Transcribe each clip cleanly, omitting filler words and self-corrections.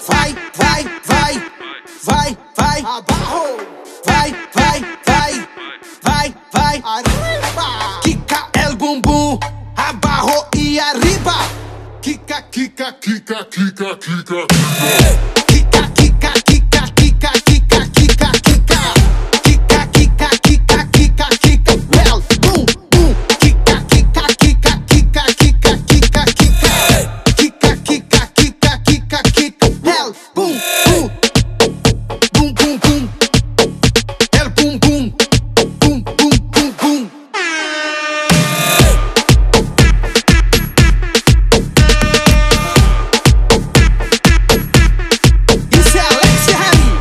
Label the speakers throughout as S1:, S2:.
S1: vai, vai, vai, vai, vai, abajo, vai, vai, vai, vai, vai, arriba, quica el bumbum, abajo y arriba, quica, quica, quica, quica, quica, quica, quica, quica, quica, quica, quica, quica, quica, quica, quica, quica, quica, well, boom, boom, quica, quica, quica, quica, quica, quica, quica, quica, quica, quica, quica, well, boom, boom, boom, boom, boom, el boom, boom, boom, boom, boom, boom. Isso é Alex Ferrari.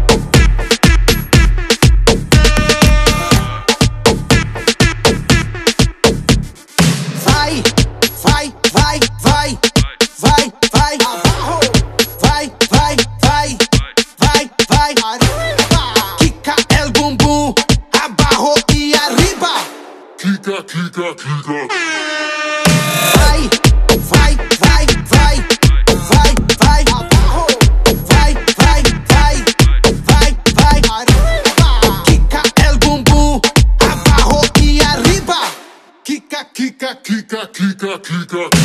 S1: Vai, vai, vai, vai, vai, vai, abajo, vai, vai, vai, vai, vai, arriba, quica el bumbum, abajo y arriba,
S2: Kika, kika, kika.
S1: vai, vai, vai, vai, vai, vai, abajo, vai, vai, vai, vai, vai, arriba, quica el bumbum, abajo y arriba, quica,
S2: Kika, kika, kika, kika.